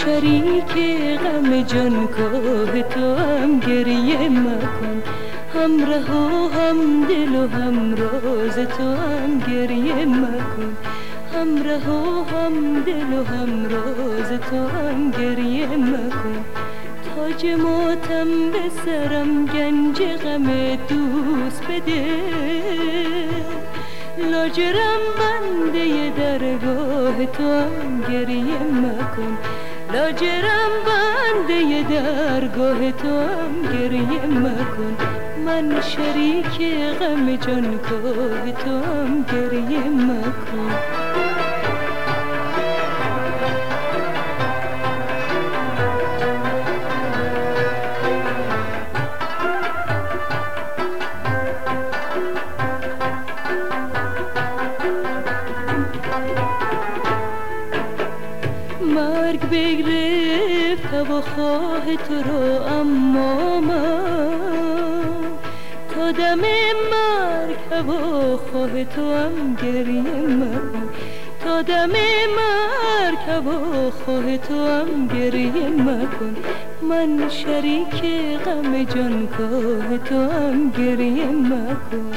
شریک غم جانکاه تو هم، گریه مکن. همراه و هم دل و هم راز تو هم، گریه مکن. همراه و هم دل و هم راز تو هم، گریه مکن. تاج ماتم به سرم، گنج غم دوست بده. لاجرم بنده درگاه تو هم، گریه مکن. لاجرم بنده درگاه تو هم، گریه مکن. من شریک غم جانکاه تو هم، گریه مکن. مرگ بگرفت و خواه تو رو، اما من تا دم مرگ هوا خواه تو هم، گریه مکن. تا دم مرگ هوا خواه تو هم، گریه مکن. من شریک غم جانکاه تو هم، گریه مکن.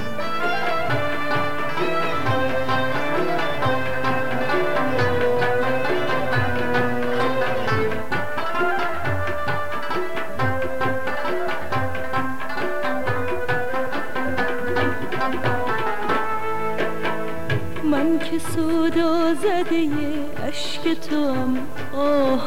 من که سودا زده اشک تو هم، آه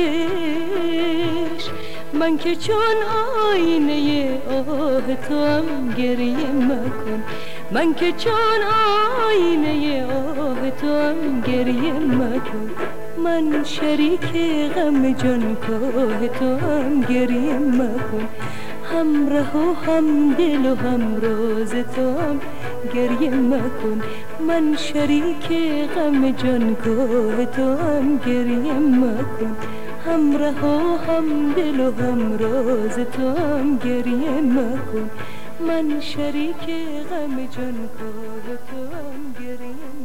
مکش. من که چون آینه آه تو هم، گریه مکن. من که چون آینه آه تو هم، گریه مکن. من شریک غم جانکاه تو هم، گریه مکن. همراه و هم دل و هم راز تو هم، گریه مکن. من شریک غم جانکاه تو هم، گریه مکن. همراه و هم دل و هم راز تو هم، گریه مکن. من شریک غم جانکاه تو هم، گریه مکن.